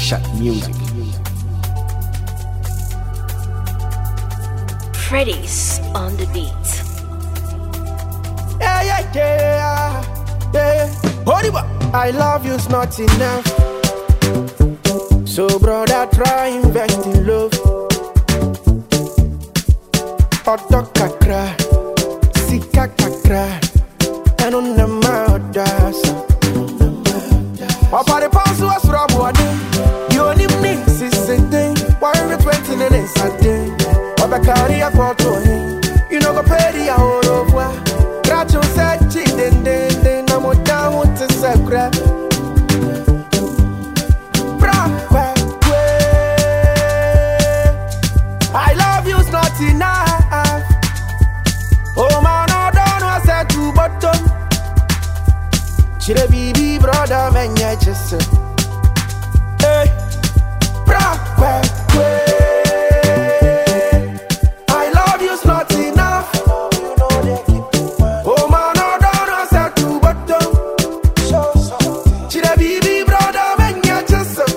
Shut music. Freddy's on the beat. Yeah. I love you's not enough. So brother, try invest in love. Oto kakra, sika kakra, and on the mouth. Opa the pass was rob one. You only mix is a thing. Why are you 20 minutes a day? Oba carry a photo. You know go pay the hour of what. Gracho said chicken, then I'm down with the sacra. I love you's not enough. Oh man, I don't know said to bottom. Chile baby brother, man, ya just say, hey, I love you's not enough. Oh man, I don't know said to bottom. Chile baby brother, man, ya just say,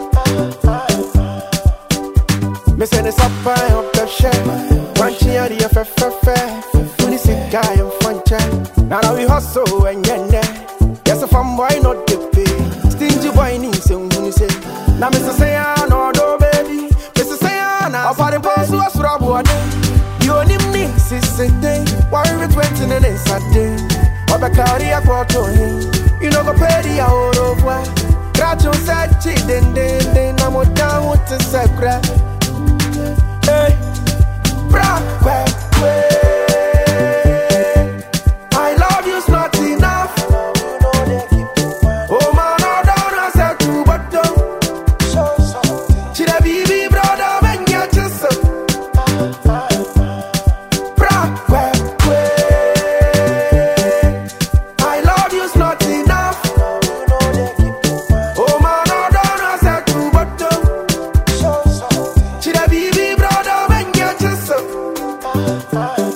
me send this up up the share. One cheer the FFF. When you see guy in front of. Now we hustle and yeah. Yes, if I'm boy not the pay. Stingy boy needs some when you say. Now Mr. Sayana, no baby. Mr. Sayana, up on the pass was rob one. You only mix is a day. Why are you 20 minutes a day? Oba carry a photo. You know go pay the hour of what. Gracho said chicken, then I'm down with the sacra. Hey, I love you's not enough. Oh man, I don't know said to bottom. Chile baby brother, man, ya just I love you's not enough. Oh man, I don't know said to bottom. Chile baby brother, man, ya just